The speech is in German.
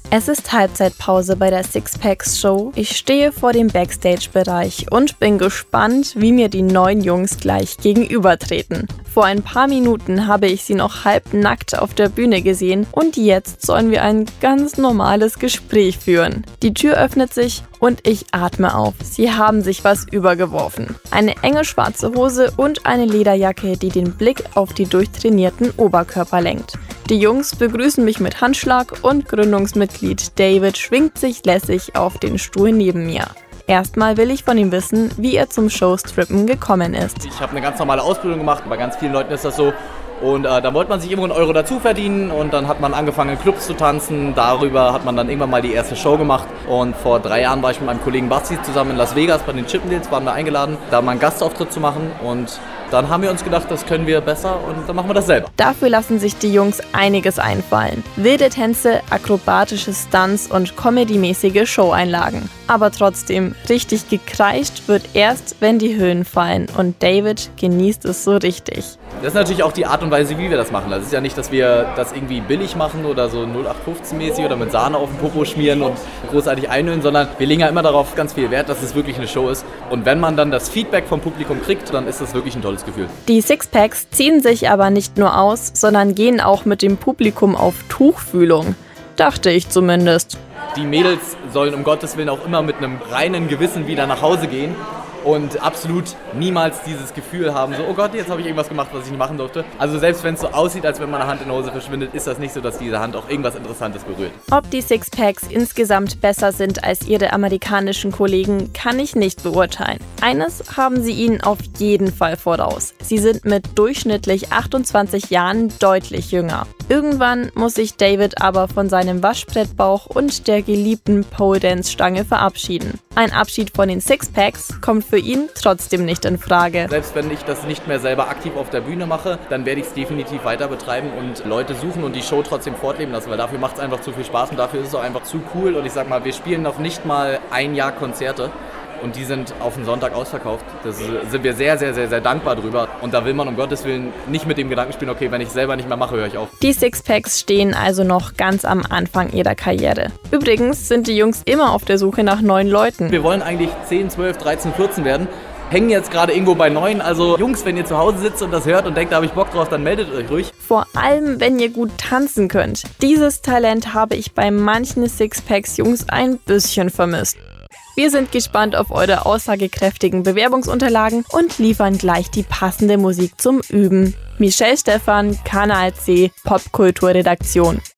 Es ist Halbzeitpause bei der Sixpacks-Show. Ich stehe vor dem Backstage-Bereich und bin gespannt, wie mir die neuen Jungs gleich gegenübertreten. Vor ein paar Minuten habe ich sie noch halbnackt auf der Bühne gesehen und jetzt sollen wir ein ganz normales Gespräch führen. Die Tür öffnet sich und ich atme auf. Sie haben sich was übergeworfen. Eine enge schwarze Hose und eine Lederjacke, die den Blick auf die durchtrainierten Oberkörper lenkt. Die Jungs begrüßen mich mit Handschlag und Gründungsmitglied David schwingt sich lässig auf den Stuhl neben mir. Erstmal will ich von ihm wissen, wie er zum Showstrippen gekommen ist. Ich habe eine ganz normale Ausbildung gemacht, bei ganz vielen Leuten ist das so. Und da wollte man sich irgendwo einen Euro dazu verdienen und dann hat man angefangen in Clubs zu tanzen. Darüber hat man dann irgendwann mal die erste Show gemacht und vor 3 Jahren war ich mit meinem Kollegen Basti zusammen in Las Vegas bei den Chippendales, waren wir eingeladen, da mal einen Gastauftritt zu machen und dann haben wir uns gedacht, das können wir besser und dann machen wir das selber. Dafür lassen sich die Jungs einiges einfallen. Wilde Tänze, akrobatische Stunts und comedymäßige Showeinlagen. Aber trotzdem, richtig gekreischt wird erst, wenn die Hüllen fallen und David genießt es so richtig. Das ist natürlich auch die Art und Weise, wie wir das machen. Das ist ja nicht, dass wir das irgendwie billig machen oder so 0815-mäßig oder mit Sahne auf den Popo schmieren und großartig einhüllen, sondern wir legen ja immer darauf ganz viel Wert, dass es wirklich eine Show ist. Und wenn man dann das Feedback vom Publikum kriegt, dann ist das wirklich ein tolles Gefühl. Die Sixpacks ziehen sich aber nicht nur aus, sondern gehen auch mit dem Publikum auf Tuchfühlung. Dachte ich zumindest. Die Mädels sollen um Gottes Willen auch immer mit einem reinen Gewissen wieder nach Hause gehen und absolut niemals dieses Gefühl haben, so, oh Gott, jetzt habe ich irgendwas gemacht, was ich nicht machen durfte. Also selbst wenn es so aussieht, als wenn meine Hand in der Hose verschwindet, ist das nicht so, dass diese Hand auch irgendwas Interessantes berührt. Ob die Sixpacks insgesamt besser sind als ihre amerikanischen Kollegen, kann ich nicht beurteilen. Eines haben sie ihnen auf jeden Fall voraus. Sie sind mit durchschnittlich 28 Jahren deutlich jünger. Irgendwann muss sich David aber von seinem Waschbrettbauch und der geliebten Pole-Dance-Stange verabschieden. Ein Abschied von den Sixpacks kommt für ihn trotzdem nicht in Frage. Selbst wenn ich das nicht mehr selber aktiv auf der Bühne mache, dann werde ich es definitiv weiter betreiben und Leute suchen und die Show trotzdem fortleben lassen, weil dafür macht es einfach zu viel Spaß und dafür ist es auch einfach zu cool. Und ich sag mal, wir spielen noch nicht mal ein Jahr Konzerte. Und die sind auf den Sonntag ausverkauft. Da sind wir sehr, sehr, sehr, sehr dankbar drüber. Und da will man um Gottes Willen nicht mit dem Gedanken spielen, okay, wenn ich es selber nicht mehr mache, höre ich auf. Die Sixpacks stehen also noch ganz am Anfang ihrer Karriere. Übrigens sind die Jungs immer auf der Suche nach neuen Leuten. Wir wollen eigentlich 10, 12, 13, 14 werden. Hängen jetzt gerade irgendwo bei 9. Also Jungs, wenn ihr zu Hause sitzt und das hört und denkt, da habe ich Bock drauf, dann meldet euch ruhig. Vor allem, wenn ihr gut tanzen könnt. Dieses Talent habe ich bei manchen Sixpacks-Jungs ein bisschen vermisst. Wir sind gespannt auf eure aussagekräftigen Bewerbungsunterlagen und liefern gleich die passende Musik zum Üben. Michelle Stephan, Kanal C, Popkulturredaktion.